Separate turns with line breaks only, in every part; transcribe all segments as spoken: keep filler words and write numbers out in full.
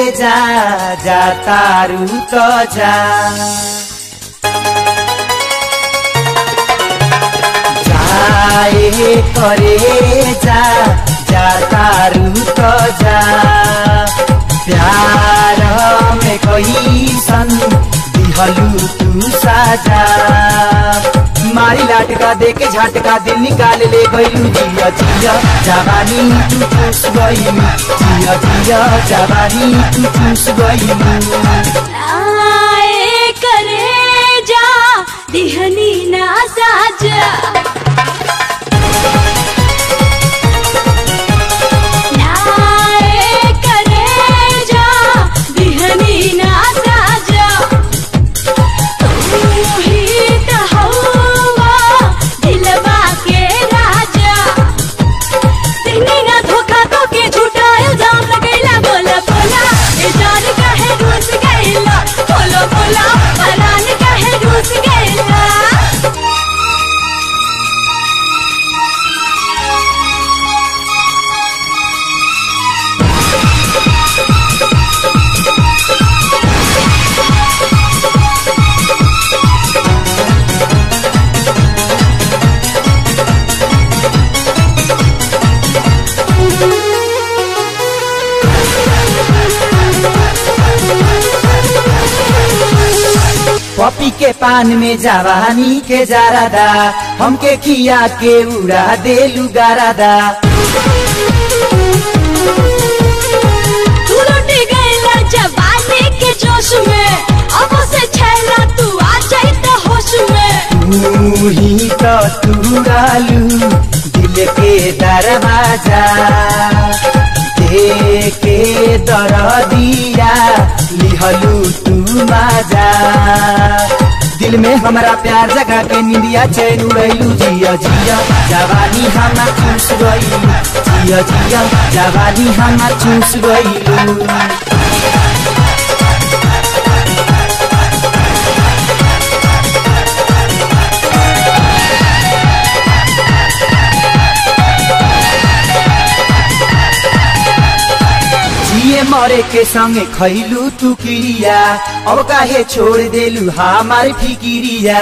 जा जा तारू तो जा जाए करे जा जा तारू तो जा प्यार में कोई सन दिहलू तू साजा मारी लाटका देके झटका दिल निकाल ले गईलू जिया जिया जवानी तू चूस गईलू जिया जिया जवानी तू चूस गईलू
आए करे जा दिहनी ना साजा
पपी के पान में जवानी के जारादा हमके खिया के उड़ा देलू गारादा
तू लुट गईला जवानी के जोश में अब से छैला तू आ जाई त होश में
तू ही तो तुरालू दिल के दरवाजा दे के दरदिया लिहलू तू माजा दिल में हमारा प्यार जगा के निंदिया चैन उड़ैलू जिया जिया जवानी हमार चूस गईलू जिया जिया जवानी हमार चूस गईलू मरे के संगे खैलू तू किरिया अब काहे छोड़ देलू हमार फिकिरिया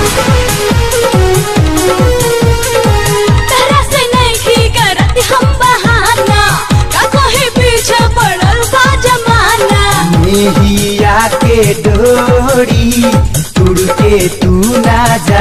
तरह से नहीं करत हम बहाना का कोई पीछे पड़ल बा जमाना
मेहिया के डोरी तुड़ के तू ना जा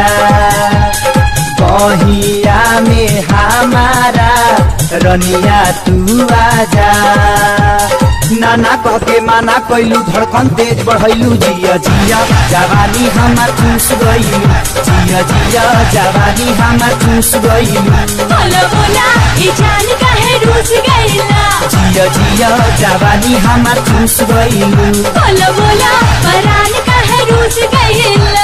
बहिया में हमारा रनिया तू आजा नाना कह के माना कैलू धड़कन तेज बढ़ैलू जिया जिया जवानी हमार चूस गईलू जिया जिया जवानी हमार चूस गईलू
बोलो बोला ई जान काहे रूस गईला
जिया जिया जवानी हमार चूस गईलू
बोलो बोला परान काहे रूस गईला।